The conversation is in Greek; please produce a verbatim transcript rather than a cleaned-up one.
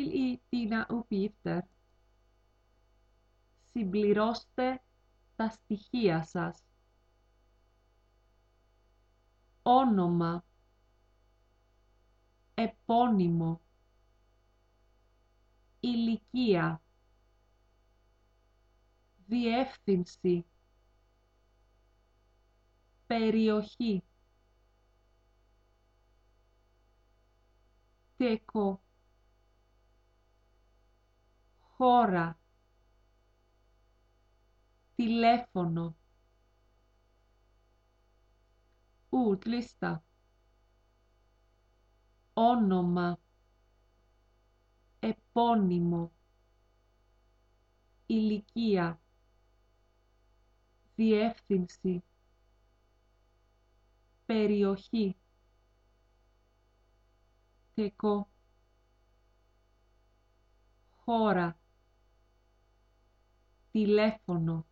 till i dina uppgifter. Συμπληρώστε τα στοιχεία σας. Όνομα, επώνυμο, ηλικία, διεύθυνση, περιοχή, τεκο, χώρα, τηλέφωνο, utlysta, όνομα, επώνυμο, ηλικία, διεύθυνση, περιοχή, τεκο, χώρα, τηλέφωνο.